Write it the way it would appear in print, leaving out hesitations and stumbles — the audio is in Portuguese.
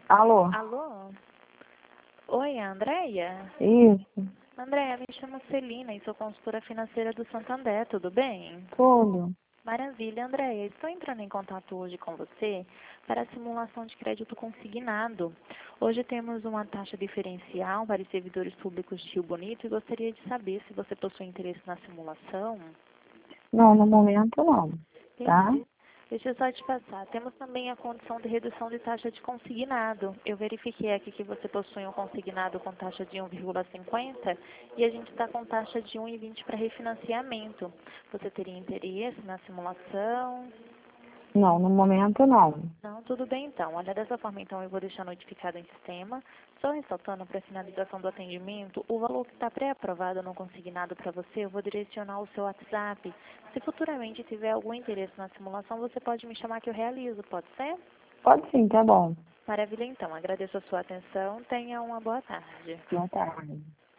Alô? Alô? Oi, Andréia? Isso, Andréia, me chamo Celina e sou consultora financeira do Santander, tudo bem? tudo. Maravilha, Andréia. Estou entrando em contato hoje com você para a simulação de crédito consignado. Hoje temos uma taxa diferencial para os servidores públicos de Rio Bonito e gostaria de saber se você possui interesse na simulação. Não, no momento não, tá? Entendi. Deixa eu só te passar. Temos também a condição de redução de taxa de consignado. Eu verifiquei aqui que você possui um consignado com taxa de 1,50 e a gente está com taxa de 1,20 para refinanciamento. Você teria interesse na simulação? Não, no momento não. Não, tudo bem então. Olha, dessa forma então eu vou deixar notificado em sistema. Só ressaltando para a finalização do atendimento, o valor que está pré-aprovado no consignado para você, eu vou direcionar o seu WhatsApp. Se futuramente tiver algum interesse na simulação, você pode me chamar que eu realizo, pode ser? Pode sim, tá bom. Maravilha então. Agradeço a sua atenção. Tenha uma boa tarde. Boa tarde.